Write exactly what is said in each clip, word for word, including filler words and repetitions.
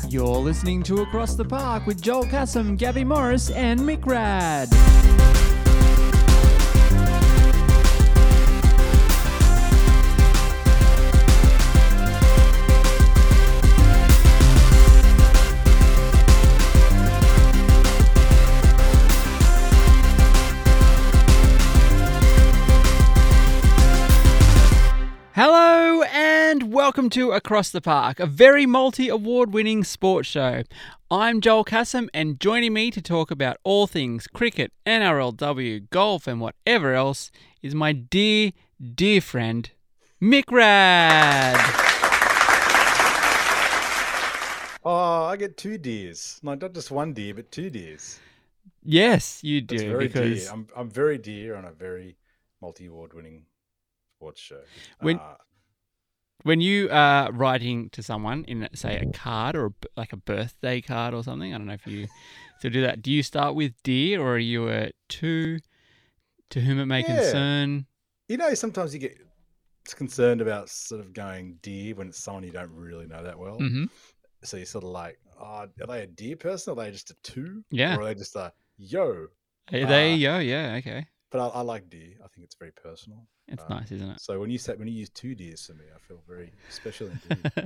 You're listening to Across the Park with Joel Cassim, Gabby Morris, and Mick Rad. Hello and welcome to Across the Park, a very multi-award winning sports show. I'm Joel Cassim, and joining me to talk about all things cricket, N R L W, golf and whatever else is my dear, dear friend, Mick Rad. Oh, I get two deers. No, not just one deer, but two deers. Yes, you do. That's very because dear. I'm, I'm very dear on a very multi-award winning sports show. When- uh, When you are writing to someone in, say, a card or a, like a birthday card or something, I don't know if you still do that. Do you start with dear, or are you a to, to whom it may Yeah. concern? you know, sometimes you get concerned about sort of going dear when it's someone you don't really know that well. Mm-hmm. So you're sort of like, oh, are they a dear person? Or are they just a two? Yeah. Or are they just a yo? Hey, there Uh, you go. Yeah, okay. But I, I like dear. I think it's very personal. It's Um, nice, isn't it? So when you say when you use two deers for me, I feel very special indeed.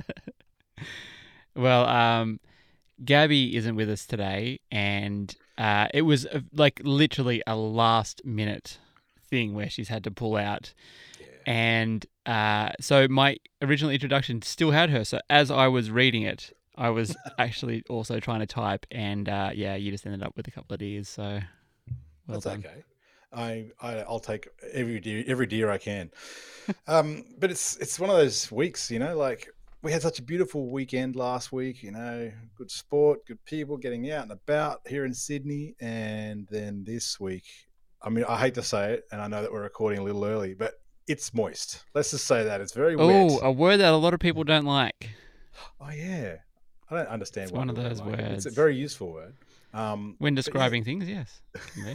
Well, um, Gabby isn't with us today, and uh, it was uh, like literally a last minute thing where she's had to pull out. Yeah. And uh, so my original introduction still had her. So as I was reading it, I was actually also trying to type, and uh, yeah, you just ended up with a couple of D's. So well That's done. okay. I, I I'll take every deer every deer I can. Um, but it's it's one of those weeks, you know, like we had such a beautiful weekend last week, you know, good sport, good people getting out and about here in Sydney, and then this week, I mean, I hate to say it, and I know that we're recording a little early, but it's moist. Let's just say that it's very Oh, wet. a word that a lot of people don't like. Oh yeah, I don't understand. It's why one of people those don't like it. It's a words. very useful word. Um, When but yeah. describing things, yes. Yeah.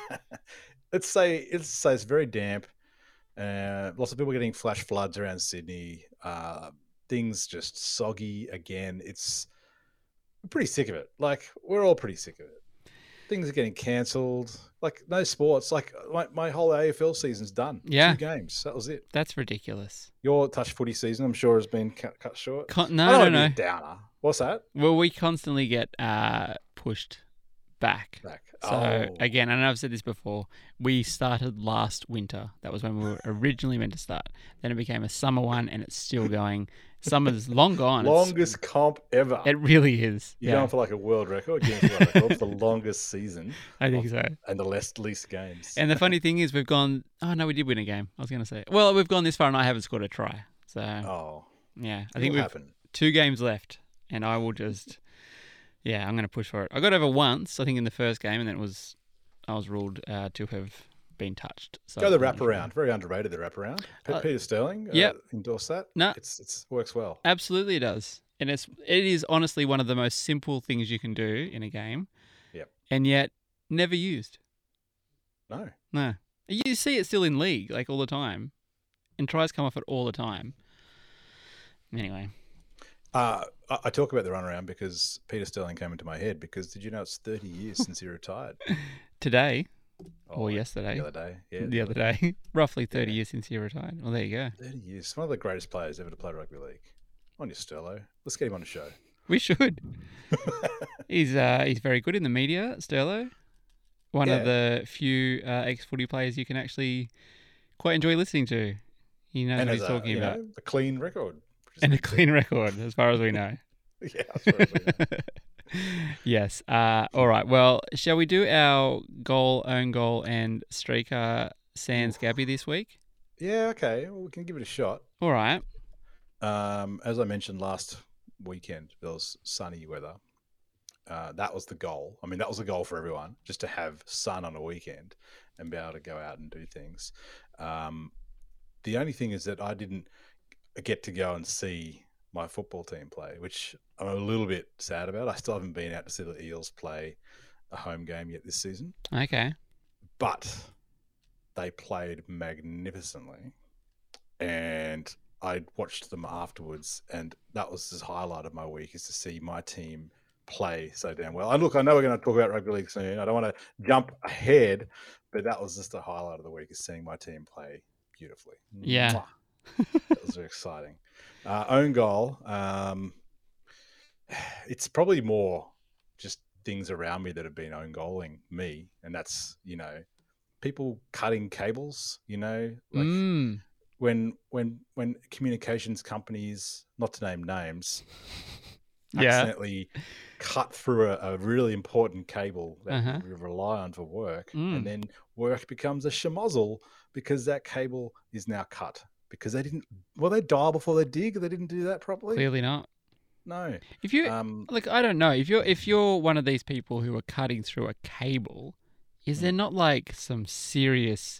let's say let's say it's very damp. Uh, lots of people getting flash floods around Sydney. Uh, things just soggy again. It's I'm pretty sick of it. Like we're all pretty sick of it. Things are getting cancelled. Like no sports. Like my, my whole A F L season's done. Yeah. Two games. That was it. That's ridiculous. Your touch footy season, I'm sure, has been cut, cut short. Con- I no, don't no, wanna no. be a downer. What's that? Well, we constantly get uh, pushed back. Back. So Oh. again, I know I've said this before, we started last winter. That was when we were originally meant to start. Then it became a summer one, and it's still going. Summer's long gone. It's- Longest comp ever. It really is. You're Yeah, going for like a world record. Guinness World Record for the longest season I think so. and the least least games. And the funny thing is, we've gone. Oh no, we did win a game. I was going to say. Well, we've gone this far, and I haven't scored a try. So oh, yeah, I I think we've happen. two games left, and I will just. Yeah, I'm going to push for it. I got over once, I think, in the first game, and then it was I was ruled uh, to have been touched. So Go the I'm not sure. wraparound. Very underrated. The wraparound. Pe- Uh, Peter Sterling. yep. Uh, endorsed that. No. it's it's works well. Absolutely, it does, and it's it is honestly one of the most simple things you can do in a game. Yep. And yet never used. No. No, you see it still in league like all the time, and tries come off it all the time. Anyway, Uh, I, I talk about the runaround because Peter Sterling came into my head. Because did you know it's thirty years since he retired? today Oh, or yesterday, The other day. Yeah. the other day, roughly thirty Yeah. years since he retired. Well, there you go. Thirty years. One of the greatest players ever to play rugby league. On your Sterlo. Let's get him on the show. We should. He's uh he's very good in the media, Sterlo. One Yeah. of the few uh, ex-footy players you can actually quite enjoy listening to. He knows and what has he's a, talking you about. know, a clean record. which is And a good too. clean record, as far as we know. Yeah. As far as we know. Yes. Uh, all right. Well, shall we do our goal, own goal, and streaker sans Gabby this week? Yeah. Okay. Well, we can give it a shot. All right. Um, as I mentioned last weekend, there was sunny weather. Uh, that was the goal. I mean, that was the goal for everyone, just to have sun on a weekend and be able to go out and do things. Um, the only thing is that I didn't get to go and see my football team play, which I'm a little bit sad about. I still haven't been out to see the Eels play a home game yet this season, Okay. but they played magnificently. And I watched them afterwards, and that was the highlight of my week, is to see my team play so damn well. And look, I know we're going to talk about rugby league soon. I don't want to jump ahead, but that was just the highlight of the week, is seeing my team play beautifully. Yeah. That was very exciting. Uh, own goal. Um, it's probably more just things around me that have been own goaling me, and that's, you know, people cutting cables, you know, like Mm. when when when communications companies, not to name names, Yeah. accidentally cut through a, a really important cable that Uh-huh. we rely on for work, Mm. and then work becomes a schmozzle because that cable is now cut because they didn't. Well, they dial before they dig. They didn't do that properly. Clearly not. No. If you Um, like, I don't know. If you're if you're one of these people who are cutting through a cable, is there Mm. not like some serious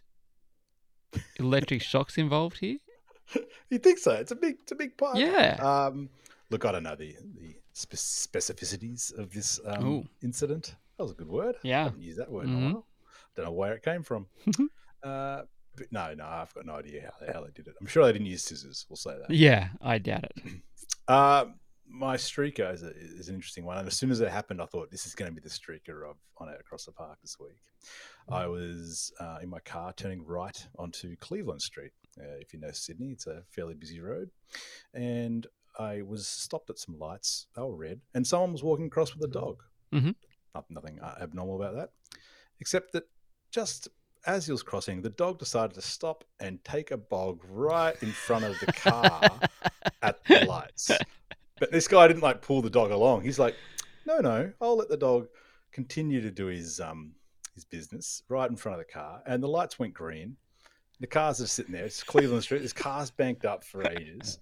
electric shocks involved here? you think so? It's a big, it's a big part. Yeah. Um, look, I don't know the the spe- specificities of this um, Ooh. incident. That was a good word. I Yeah. haven't used that word in Mhm. a while. Don't know where it came from. uh, but no, no, I've got no idea how, how they did it. I'm sure they didn't use scissors. We'll say that. Yeah, I doubt it. Uh, my streaker is, a, is an interesting one, and as soon as it happened, I thought this is going to be the streaker of on it across the park this week. I was uh, in my car turning right onto Cleveland Street. Uh, if you know Sydney, it's a fairly busy road, and I was stopped at some lights. They were red, and someone was walking across with a dog. Mhm. Nothing, nothing uh, abnormal about that, except that just as he was crossing, the dog decided to stop and take a bog right in front of the car at the lights. But this guy didn't like pull the dog along. He's like, no, no, I'll let the dog continue to do his um his business right in front of the car. And the lights went green. The cars are sitting there. It's Cleveland Street. This car's banked up for ages.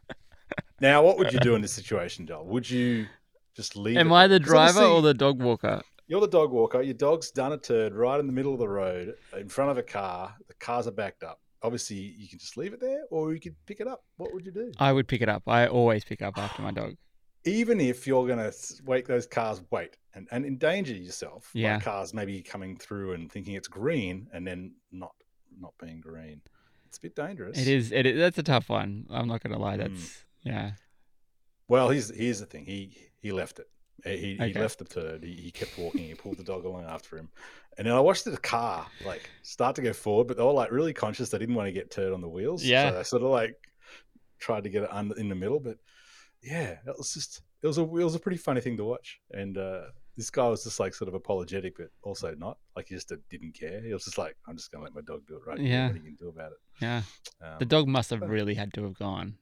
Now, what would you do in this situation, Joel? Would you just leave Am it I there? the 'Cause obviously driver or the dog walker? You're the dog walker. Your dog's done a turd right in the middle of the road in front of a car. The cars are backed up. Obviously, you can just leave it there, or you could pick it up. What would you do? I would pick it up. I always pick up after my dog. Even if you're going to wake those cars, wait, and, and endanger yourself Yeah. by cars maybe coming through and thinking it's green and then not not being green. It's a bit dangerous. It is. It is. That's a tough one. I'm not going to lie. Mm. That's yeah. Well, here's here's the thing. He he left it. He, he Okay. left the turd. He, he kept walking. He pulled the dog along after him. And then I watched the car like start to go forward, but they were like really conscious. They didn't want to get turd on the wheels. Yeah. So they sort of like tried to get it under in the middle. But yeah, that was just it was a it was a pretty funny thing to watch. And uh, this guy was just like sort of apologetic, but also not. Like he just didn't care. He was just like, I'm just gonna let my dog do it right. Yeah. What are you gonna do about it? Yeah. Um, The dog must have really had to have gone.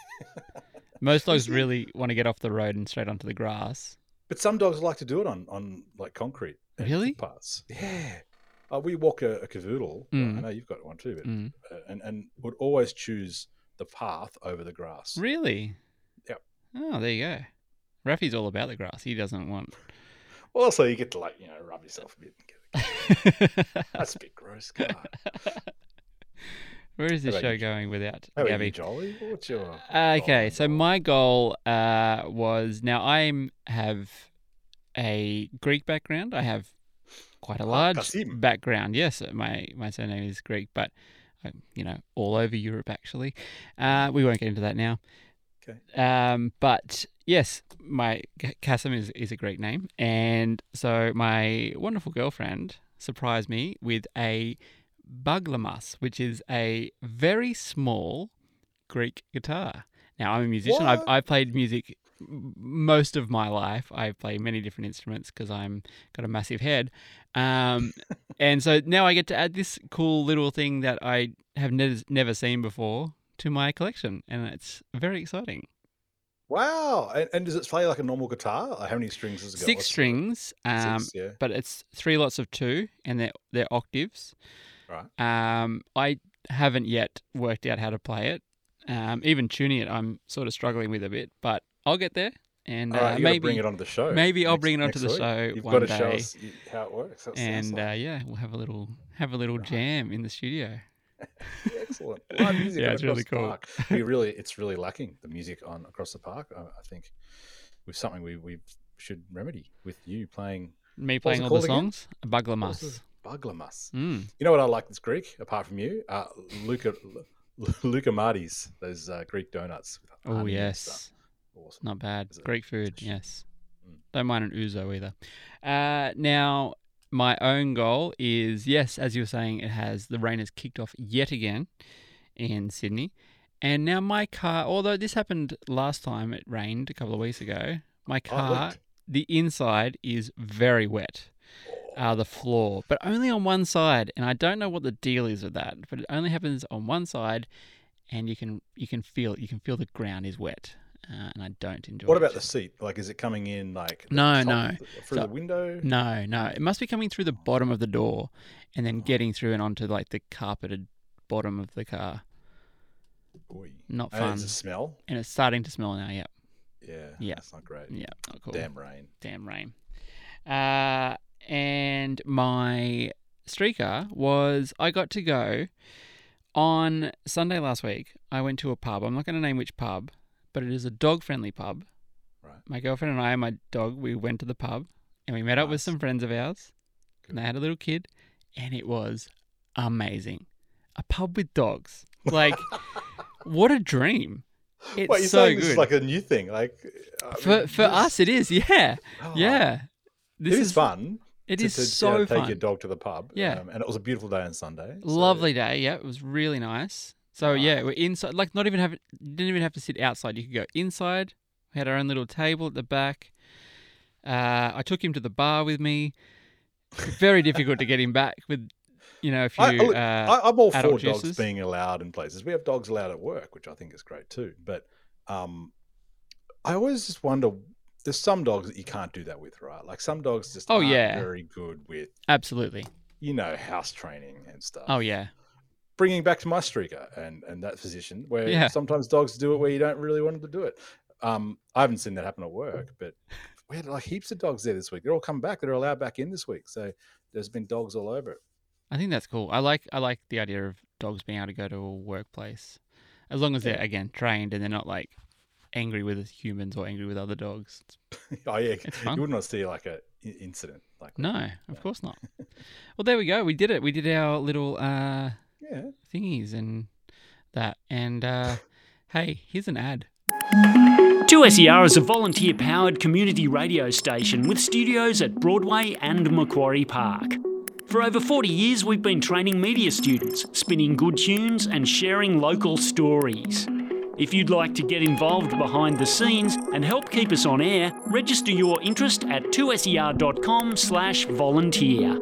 Most dogs really want to get off the road and straight onto the grass. But some dogs like to do it on, on like concrete. and Really? Footpaths. Yeah. Uh, we walk a, a cavoodle. Mm. I know you've got one too, but, Mm. uh, and, and would always choose the path over the grass. Really? Yep. Oh, there you go. Rafi's all about the grass. He doesn't want. Well, also you get to like, you know, rub yourself a bit. And get it. That's a bit gross. God. Where is this How about show you? going without How about Gabby? you, Jolly? What's your... Okay, goal? so my goal uh, was now I have a Greek background. I have quite a Ah, large Kasim. background. Yes, my my surname is Greek, but I'm, you know, all over Europe actually. Uh, we won't get into that now. Okay. Um, but yes, my Kasim is is a Greek name, and so my wonderful girlfriend surprised me with a baglamas, which is a very small Greek guitar. Now, I'm a musician. I've, What? I've played music m- most of my life. I play many different instruments because I'm got a massive head. Um, and so now I get to add this cool little thing that I have ne- never seen before to my collection, and it's very exciting. Wow. And, and does it play like a normal guitar? Like how many strings does it got? Six What's the- strings, um, Six, yeah. but it's three lots of two, and they're, they're octaves. Right. Um, I haven't yet worked out how to play it. Um, even tuning it, I'm sort of struggling with a bit, but I'll get there. And All right, uh, you got to maybe, bring it onto the show. maybe I'll next- bring it onto next the week. show You've one got to show day. us how it works. That sounds and like- uh, yeah, we'll have a little have a little Right. jam in the studio. Excellent. Live music Yeah, on it's Across really the cool. Park. We really, it's really lacking the music on Across the Park. I, I think with something we, we should remedy with you playing Me What was playing it all the called again? songs. Baglamas. Buglamus. Mm. You know what I like that's Greek apart from you? Uh, Luca Luca Marti's, those uh, Greek donuts. With Oh, honey and yes. stuff. Awesome. Not bad. Is it- Greek food, it's a sh- yes. Mm. Don't mind an ouzo either. Uh, now, my own goal is, yes, as you were saying, it has, the rain has kicked off yet again in Sydney. And now my car, although this happened last time it rained a couple of weeks ago, my Oh, it car, leaked. the inside is very wet. Uh, the floor, but only on one side, and I don't know what the deal is with that. But it only happens on one side, and you can you can feel you can feel the ground is wet, uh, and I don't enjoy. What it. about the seat? Like, is it coming in like the No, top, no. through So- the window? No, no, it must be coming through the bottom of the door, and then getting through and onto like the carpeted bottom of the car. Boy. Not And fun, it's a smell. and it's starting to smell now. Yep, Yeah, Yeah. that's not great. yeah, not cool. Damn rain. Damn rain. Uh, and my streaker was I got to go on Sunday last week. I went to a pub. I'm not going to name which pub, but it is a dog-friendly pub. Right. My girlfriend and I and my dog, we went to the pub and we met up with Nice. some friends of ours. Good. And they had a little kid, and it was amazing. A pub with dogs. Like, what a dream. It's Wait, you're so saying good. this is like a new thing? Like I for mean, for this- us, it is. Yeah. oh, Yeah. This it is fun. It to, is to, you so know, take fun. your dog to the pub. Yeah. um, and it was a beautiful day on Sunday. so- Lovely day. Yeah, it was really nice. So Ah. yeah, we're inside. Like, not even have didn't even have to sit outside. You could go inside. We had our own little table at the back. Uh, I took him to the bar with me. Very difficult to get him back with, you know, a few. I, look, uh, I, I'm all for adult dogs juices. being allowed in places. We have dogs allowed at work, which I think is great too. But um, I always just wonder. There's some dogs that you can't do that with, right? Like some dogs just Oh, aren't yeah. very good with, absolutely. you know, house training and stuff. Oh yeah. Bringing back to my streaker and and that position where Yeah. sometimes dogs do it where you don't really want them to do it. Um, I haven't seen that happen at work, but we had like heaps of dogs there this week. They're all come back. They're allowed back in this week. So there's been dogs all over it. I think that's cool. I like I like the idea of dogs being able to go to a workplace, as long as they're Yeah. again trained and they're not like angry with humans or angry with other dogs. Oh yeah, It's fun. you would not see like a i- incident like that. No, of Yeah. course not. Well, there we go. We did it. We did our little uh, Yeah. thingies and that. And uh, hey, here's an ad. two S E R is a volunteer-powered community radio station with studios at Broadway and Macquarie Park. For over forty years, we've been training media students, spinning good tunes and sharing local stories. If you'd like to get involved behind the scenes and help keep us on air, register your interest at two S E R dot com slash volunteer.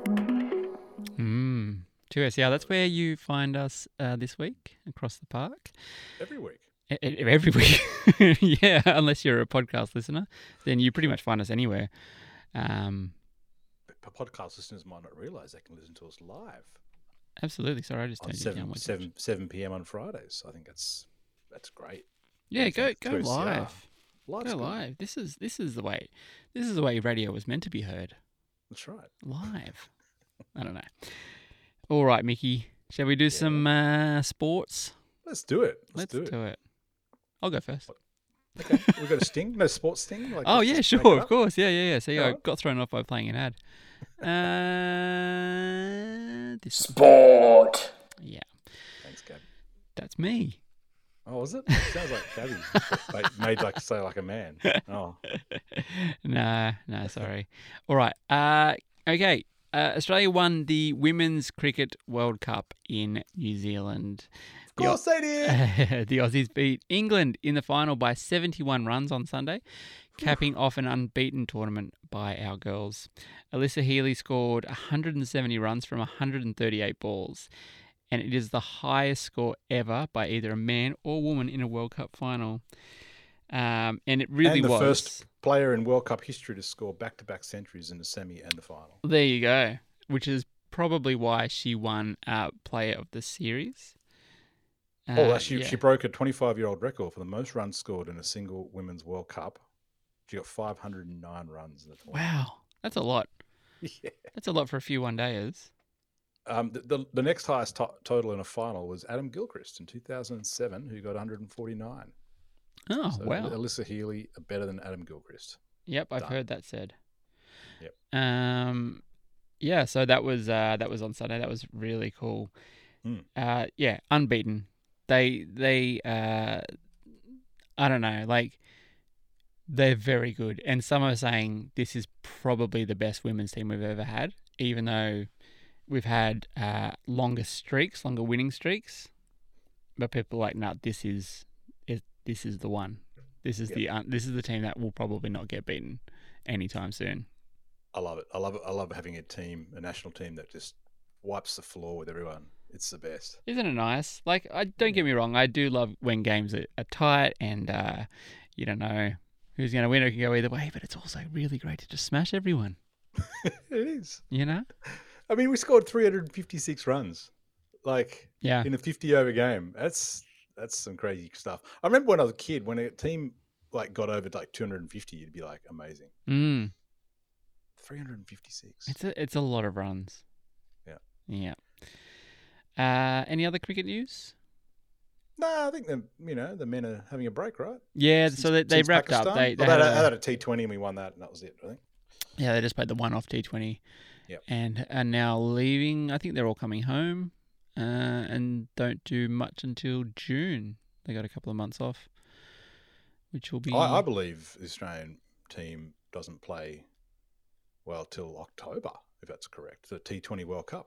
Mm. two S E R, that's where you find us uh, this week across the park. Every week. E- e- Every week. Yeah, unless you're a podcast listener, then you pretty much find us anywhere. Um, But podcast listeners might not realize they can listen to us live absolutely. Sorry, I just on turned you down. seven way too much. seven seven p.m. on Fridays. I think that's that's great. Yeah, I go think go two S E R. live. Live's Go good. live. This is this is the way. This is the way radio was meant to be heard. That's right. Live. I don't know. All right, Mickey. Shall we do some uh, sports? Let's do it. Let's, Let's do it. I'll go first. Okay. We've got a sting. No sports sting. Like, Oh let's yeah, just make sure, it of up? course. Yeah, yeah, yeah. See, I Alright. got thrown off by playing an ad. Uh, this Sport. yeah, Thanks, Gab. that's me. Oh, was it? Sounds like Gabby. Like, made like to say like a man. Oh, Nah, no, sorry. All right. Uh, okay. Uh, Australia won the Women's Cricket World Cup in New Zealand. of course they did. The Aussies beat England in the final by seventy-one runs on Sunday, capping off an unbeaten tournament by our girls. Alyssa Healy scored one hundred seventy runs from one hundred thirty-eight balls, and it is the highest score ever by either a man or woman in a World Cup final. Um, and it really and the was. first player in World Cup history to score back-to-back centuries in the semi and the final. There you go, which is probably why she won uh, Player of the Series. Uh, oh, she yeah. she broke a twenty-five-year-old record for the most runs scored in a single Women's World Cup. She got five hundred nine runs in the tournament. Wow, that's a lot. Yeah. That's a lot for a few one-dayers. Um, the, the the next highest to- total in a final was Adam Gilchrist in two thousand seven, who got one hundred forty-nine. Oh, So wow. Alyssa Healy are better than Adam Gilchrist. Yep, I've Done. heard that said. Yep. Um, yeah. So that was uh, that was on Sunday. That was really cool. Hmm. Uh, yeah, unbeaten. they they uh, I don't know, like they're very good, and some are saying this is probably the best women's team we've ever had, even though we've had uh, longer streaks, longer winning streaks. But people are like, no, this is it. This is the one. This is Yep. the uh, this is the team that will probably not get beaten anytime soon. I love it. I love it. I love having a team, a national team that just wipes the floor with everyone. It's the best. Isn't it nice? Like, I don't get me wrong, I do love when games are, are tight and uh, you don't know who's going to win. It can go either way, but it's also really great to just smash everyone. It is. You know? I mean, we scored three hundred fifty-six runs, like Yeah. in a fifty over game. That's that's some crazy stuff. I remember when I was a kid, when a team like got over like two hundred fifty, you'd be like, amazing. Mm. three hundred fifty-six. It's a it's a lot of runs. Yeah. Yeah. Uh, any other cricket news? No, I think the you know the men are having a break, right? Yeah, Since- so they, they since wrapped up. Pakistan? They, they Well, had they, had a, a- they had a T twenty and we won that, and that was it. I think. yeah, they just played the one off T twenty. Yep. And are now leaving. I think they're all coming home, uh, and don't do much until June. They got a couple of months off, which will be. I, I believe the Australian team doesn't play well till October, if that's correct. The T twenty World Cup.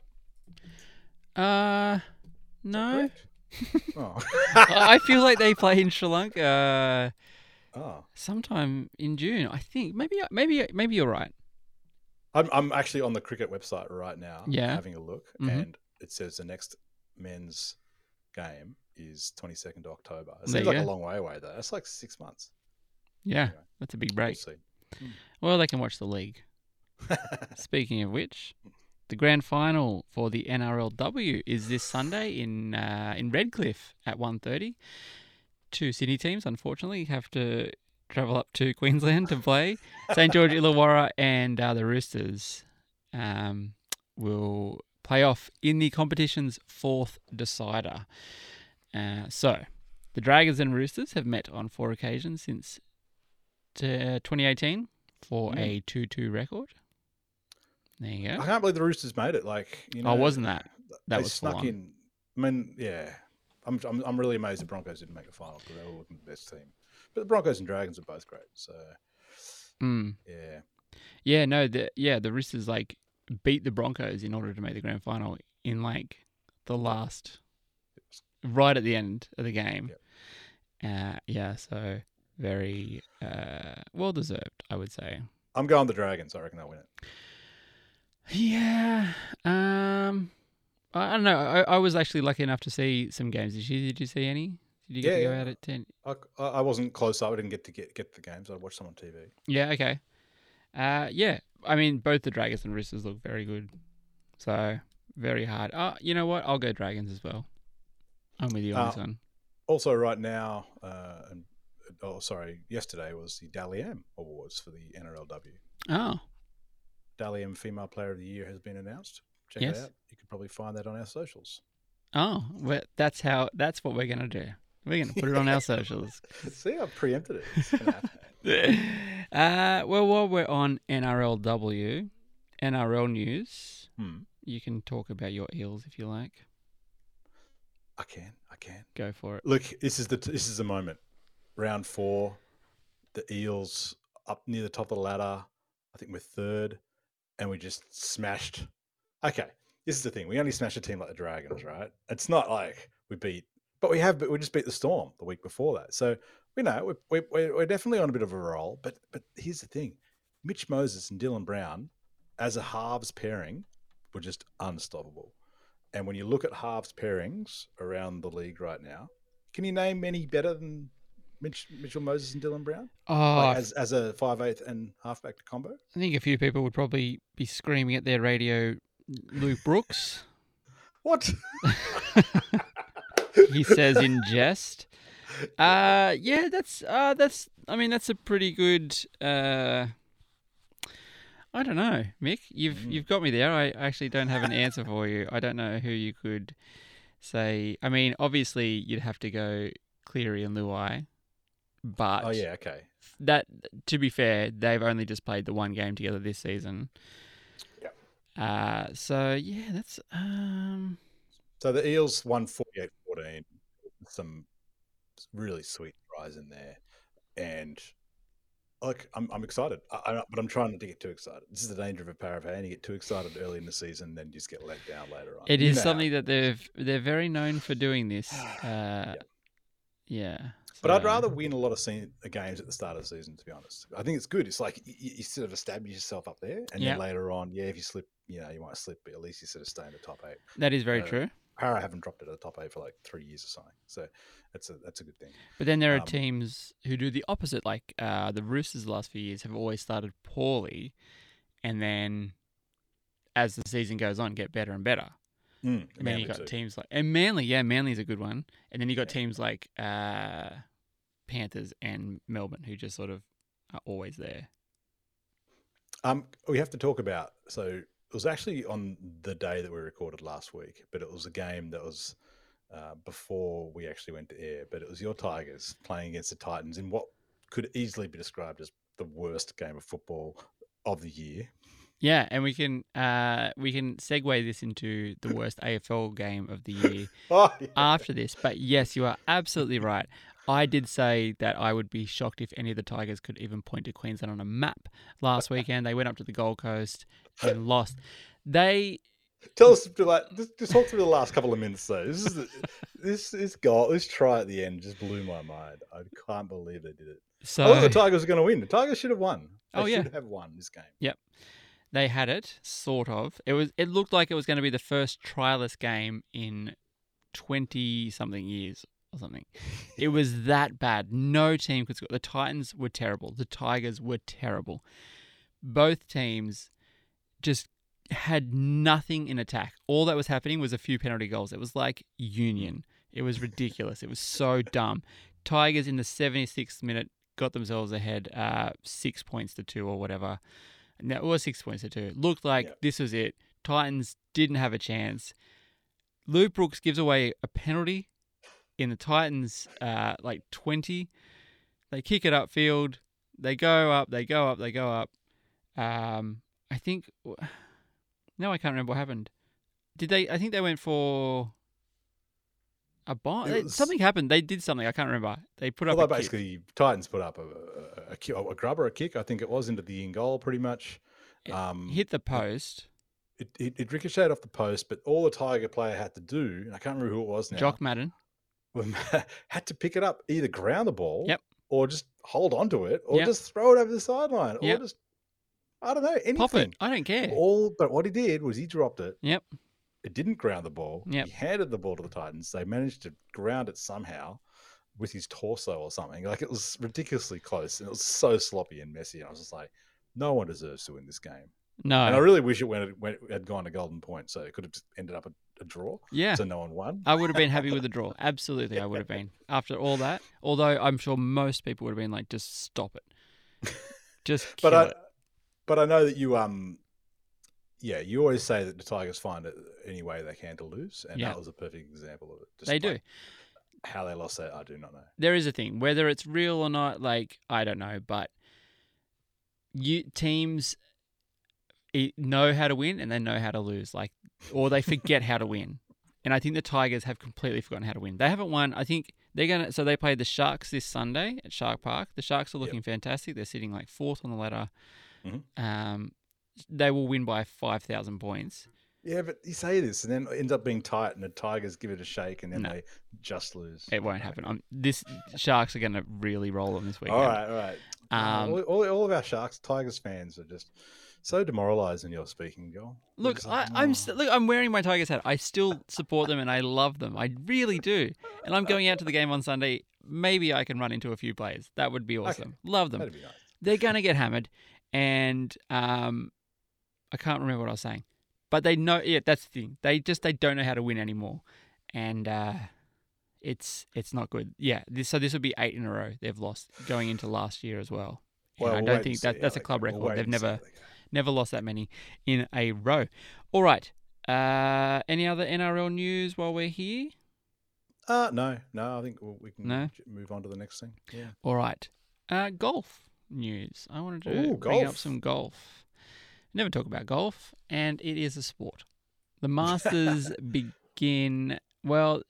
Uh, Is that no. correct? Oh. I I feel like they play in Sri Lanka uh, oh. sometime in June. I think maybe maybe maybe you're right. I'm I'm actually on the cricket website right now, Yeah. having a look, Mhm. and it says the next men's game is twenty-second of October. It There seems you like a go. long way away, though. That's like six months. Yeah, Anyway, that's a big We'll break. see. Well, they can watch the league. Speaking of which, the grand final for the N R L W is this Sunday in uh, in Redcliffe at one thirty. Two Sydney teams, unfortunately, have to travel up to Queensland to play. Saint George Illawarra and uh, the Roosters um, will play off in the competition's fourth decider. Uh, so, the Dragons and Roosters have met on four occasions since uh, twenty eighteen for Mm. a two two record. There you I go. can't believe the Roosters made it. Like, you know, Oh, wasn't that? That they was full snuck on. in. I mean, yeah, I'm, I'm I'm really amazed the Broncos didn't make the final because they were looking the best team. But the Broncos and Dragons are both great. So Mm. yeah, Yeah, no, the yeah, the Roosters like beat the Broncos in order to make the grand final in like the last, right at the end of the game. Uh, yeah, so very uh, well deserved, I would say. I'm going the Dragons. I reckon they'll win it. Yeah, um, I, I don't know. I, I was actually lucky enough to see some games. Did you? Did you see any? Did you get Yeah, to go yeah. out at ten? I, I I wasn't close up. I didn't get to get get the games. I watched some on T V. Yeah, okay. Uh, yeah, I mean, both the Dragons and Roosters look very good. So, very hard. Uh, you know what? I'll go Dragons as well. I'm with you on this Uh, one. Also, right now, uh, and oh, sorry, yesterday was the Dally M Awards for the N R L W. Oh, Dally M Female Player of the Year has been announced. Check Yes. it out. You can probably find that on our socials. oh, well, that's how, that's what we're going to do. We're going to put it on our socials. See, I preempted it. It's gonna happen. uh, well, while we're on N R L W, N R L news, Hmm. you can talk about your Eels if you like. I can. I can. Go for it. Look, this is the this is the moment. Round four, the Eels up near the top of the ladder. I think we're third, and we just smashed. Okay, this is the thing. We only smashed a team like the Dragons, right? It's not like we beat, but we have. But we just beat the Storm the week before that. So you know we're we're, we're definitely on a bit of a roll. But but here's the thing: Mitch Moses and Dylan Brown, as a halves pairing, were just unstoppable. And when you look at halves pairings around the league right now, can you name any better than Mitch, Mitchell Moses and Dylan Brown? Oh, Like I as, as a five eighth and halfback combo? I think a few people would probably be screaming at their radio, Luke Brooks, What? he says in jest. Uh, yeah, that's, uh, that's, I mean, that's a pretty good, uh, I don't know, Mick. You've Mhm. you've got me there. I actually don't have an answer for you. I don't know who you could say. I mean, obviously you'd have to go Cleary and Luai, but Oh, yeah, okay. that, to be fair, they've only just played the one game together this season. Yep. Uh, so yeah, that's um, So the Eels won forty-eight fourteen. some really sweet tries in there, and like I'm I'm excited, I, I, but I'm trying not to get too excited. This is the danger of a Parramatta. You get too excited early in the season, then you just get let down later on. It You is know how something it that they've they're very known for doing this. Uh, yeah. But I'd So- rather win a lot of se- games at the start of the season, to be honest. I think it's good. It's like you, you sort of establish yourself up there, and Yeah. then later on, yeah, if you slip, you know, you might slip, but at least you sort of stay in the top eight. That is very Uh, true. Para haven't dropped it at the top eight for like three years or something, so that's a that's a good thing. But then there are um, teams who do the opposite. Like uh, the Roosters the last few years have always started poorly, and then as the season goes on, get better and better. Mm, And then you Manly got too. teams like and Manly, yeah, Manly's a good one. And then you got teams like uh, Panthers and Melbourne who just sort of are always there. Um, we have to talk about. So it was actually on the day that we recorded last week, but it was a game that was uh, before we actually went to air. But it was your Tigers playing against the Titans in what could easily be described as the worst game of football of the year. Yeah, and we can uh, we can segue this into the worst A F L game of the year Oh, yeah. after this. But yes, you are absolutely right. I did say that I would be shocked if any of the Tigers could even point to Queensland on a map last weekend. They went up to the Gold Coast and lost. They Tell us, like, just, just talk through the last couple of minutes though. This is the, this this goal, this try at the end just blew my mind. I can't believe they did it. so I thought the Tigers were going to win. The Tigers should have won. They Oh, yeah. should have won this game. they had it sort of. It was it looked like it was going to be the first trialist game in twenty something years or something. It was that bad. No team could score. The Titans were terrible. The Tigers were terrible. Both teams just had nothing in attack. All that was happening was a few penalty goals. It was like Union. It was ridiculous. It was so dumb. Tigers in the seventy-sixth minute got themselves ahead, uh, six points to two or whatever. No, it was six points to two. Looked like Yep. this was it. Titans didn't have a chance. Luke Brooks gives away a penalty in the Titans, uh, like twenty. They kick it upfield. They go up. They go up. They go up. Um, I think. No, I can't remember what happened. Did they? I think they went for a bomb. It was- Something happened. They did something. I can't remember. They put up Although a kick. basically Titans put up a, a, a, ki- a grub or a kick, I think it was, into the in goal pretty much. Um, hit the post. it, it, it ricocheted off the post, but all the Tiger player had to do, and I can't remember who it was now, Jock Madden. had to pick it up, either ground the ball Yep. or just hold on to it or Yep. just throw it over the sideline Yep. or just, I don't know, anything. Pop it. I don't care. All, but what he did was he dropped it. Yep. It didn't ground the ball. Yep. He handed the ball to the Titans. They managed to ground it somehow with his torso or something. Like, it was ridiculously close, and it was so sloppy and messy. And I was just like, no one deserves to win this game. No. And I really wish it went, went had gone to golden point, so it could have just ended up a, a draw. yeah. So no one won. I would have been happy with the draw. Absolutely, I would have been. After all that, although I'm sure most people would have been like, just stop it. Just kill but I, it. but I know that you um, yeah, you always say that the Tigers find it any way they can to lose, and Yeah. that was a perfect example of it. They do. Despite How they lost that, I do not know. There is a thing. Whether it's real or not, like, I don't know, but you teams e- know how to win and they know how to lose, like, or they forget how to win. And I think the Tigers have completely forgotten how to win. They haven't won. I think they're gonna. So they played the Sharks this Sunday at Shark Park. The Sharks are looking fantastic. They're sitting like fourth on the ladder. Mhm. Um, they will win by five thousand points. Yeah, but you say this, and then it ends up being tight, and the Tigers give it a shake, and then No. they just lose. It won't happen. I'm, this Sharks are going to really roll them this weekend. All right, all right. Um, all, all, all of our Sharks, Tigers fans are just so demoralised when you're speaking, Joel. They're Look, just I, like, I'm "Oh." st- look. I'm wearing my Tigers hat. I still support them and I love them. I really do. And I'm going out to the game on Sunday. Maybe I can run into a few players. That would be awesome. Love them. That'd be nice. They're going to get hammered, and um, I can't remember what I was saying. But they know. Yeah, that's the thing. They just they don't know how to win anymore, and uh, it's it's not good. Yeah. This, so this would be eight in a row they've lost going into last year as well. And Well, I we'll don't wait think and see that how that's a they club go. We'll record. wait They've and see how never they go. never lost that many in a row. All right. Uh, any other N R L news while we're here? Uh, no, no. I think we'll, we can No? j- move on to the next thing. Yeah. All right. Uh, golf news. I wanted to Ooh, bring up golf. some golf. Never talk about golf, and it is a sport. The Masters begin, well,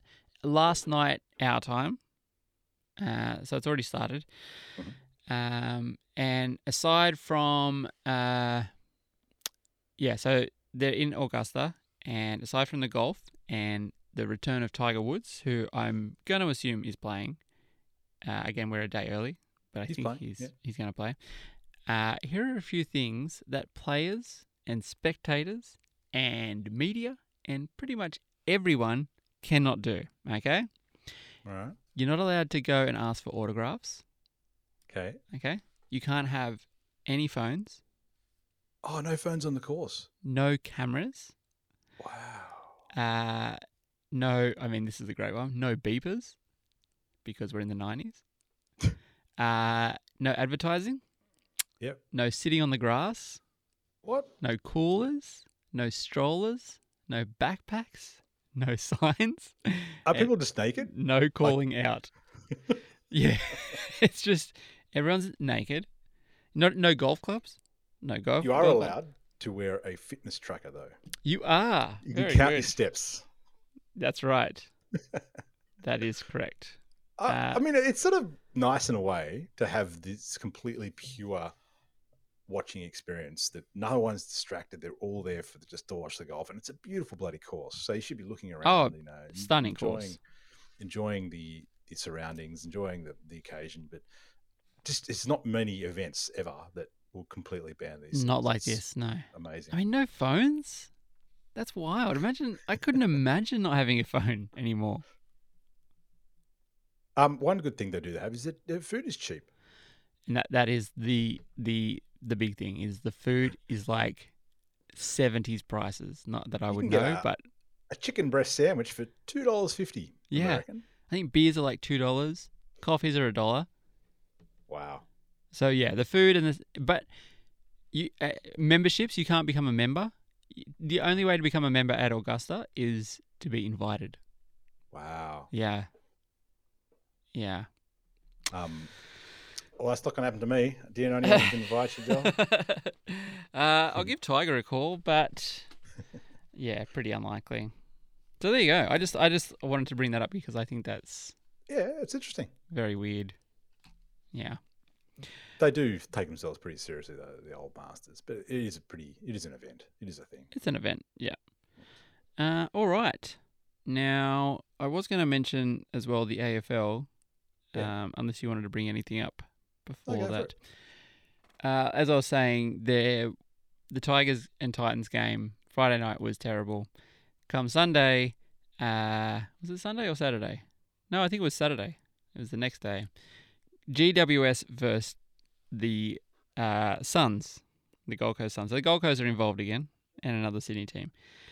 last night our time, uh, so it's already started. Mm-hmm. Um, and aside from, uh, yeah, so they're in Augusta, and aside from the golf and the return of Tiger Woods, who I'm going to assume is playing. Uh, again, we're a day early, but I He's think playing, he's yeah. he's going to play. Uh, here are a few things that players and spectators and media and pretty much everyone cannot do, okay? All right. You're not allowed to go and ask for autographs, Okay. okay? You can't have any phones, Oh, no phones on the course. no cameras, Wow. uh, no, I mean, this is a great one, no beepers, because we're in the nineties, uh, no advertising, Yep. no sitting on the grass, What? no coolers, no strollers, no backpacks, no signs, Are and people just naked? no calling out. Yeah, it's just everyone's naked. No, no golf clubs. No golf. You are golf allowed to wear a fitness tracker, though. You are. You can Very count good. your steps. That's right. That is correct. I, Uh, I mean, it's sort of nice in a way to have this completely pure watching experience that no one's distracted. They're all there for the, just to watch the golf, and it's a beautiful bloody course. So you should be looking around. Oh, you know, stunning enjoying, course. enjoying the the surroundings, enjoying the the occasion. But just it's not many events ever that will completely ban these. Not things. like It's this. No. Amazing. I mean, no phones. That's wild. Imagine. I couldn't imagine not having a phone anymore. um, one good thing they do have is that their food is cheap. And that that is the the the big thing is the food is like seventies prices. Not that I You would can get know, a- but A chicken breast sandwich for two dollars fifty. Yeah. American. I think beers are like two dollars. Coffees are a dollar. Wow. So yeah, the food and the but you uh, memberships you can't become a member. The only way to become a member at Augusta is to be invited. Wow. Yeah. Yeah. Um, well, that's not going to happen to me. Do you know anyone who can invite you, Joel? uh, I'll give Tiger a call, but yeah, pretty unlikely. So there you go. I just I just wanted to bring that up because I think that's Yeah, it's interesting. very weird. Yeah. They do take themselves pretty seriously, though, the old masters. But it is a pretty, it is an event. It is a thing. It's an event, yeah. Uh, all right. Now, I was going to mention as well the A F L, Yeah. um, unless you wanted to bring anything up before go for that. Uh, as I was saying, the the Tigers and Titans game Friday night was terrible. Come Sunday, uh, was it Sunday or Saturday? No, I think it was Saturday. It was the next day. G W S versus the uh, Suns, the Gold Coast Suns. So the Gold Coast are involved again, and another Sydney team.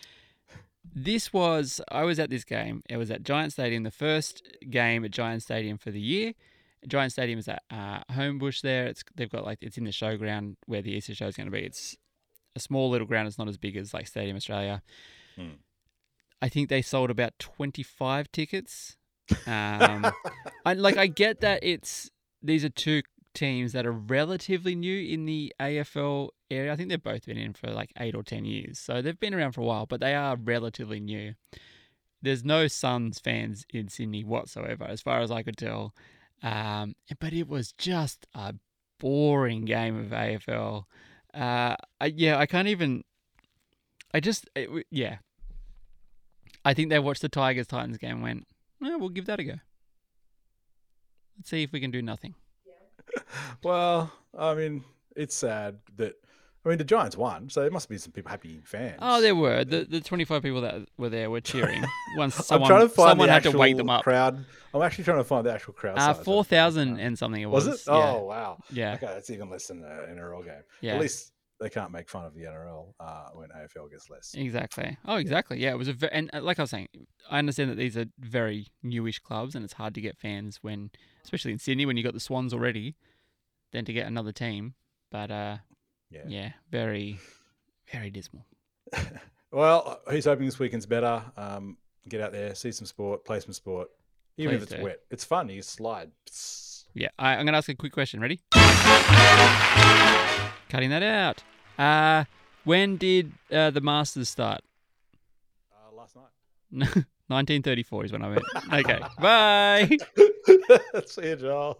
This was, I was at this game. It was at Giant Stadium, the first game at Giant Stadium for the year. Giant Stadium is at uh, Homebush there. It's they've got like it's in the showground where the Easter show is going to be. It's a small little ground. It's not as big as like Stadium Australia. Hmm. I think they sold about twenty-five tickets. Um, I like I get that it's these are two teams that are relatively new in the A F L area. I think they've both been in for like eight or ten years, so they've been around for a while, but they are relatively new. There's no Suns fans in Sydney whatsoever, as far as I could tell. Um, but it was just a boring game of A F L. Uh, I, yeah, I can't even. I just it, w- yeah. I think they watched the Tigers Titans game and went, well, we'll give that a go. Let's see if we can do nothing. Well, I mean, it's sad that, I mean, the Giants won, so there must be some people happy fans. Oh, there were. The the twenty-five people that were there were cheering. Once I'm someone, trying to find someone the had to wake actual them up. crowd. I'm actually trying to find the actual crowd. Uh, size. four thousand and something it was. Was it? Yeah. Oh, wow. Yeah. Okay, that's even less than an N R L game. Yeah. At least they can't make fun of the N R L uh, when A F L gets less. Exactly. Oh, exactly. Yeah, it was a ve- and uh, like I was saying, I understand that these are very newish clubs, and it's hard to get fans when, especially in Sydney, when you got the Swans already, then to get another team. But uh, Yeah. yeah, very, very dismal. Well, who's hoping this weekend's better? Um, get out there, see some sport, play some sport. Even Please if it's do. wet, it's fun. You slide. Psst. Yeah, I, I'm going to ask a quick question. Ready? Cutting that out. Uh, when did uh, the Masters start? Uh, last night. No, nineteen thirty-four is when I went. Okay, bye. See you, Joel.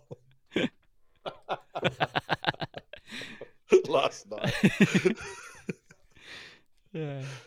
Last night. Yeah.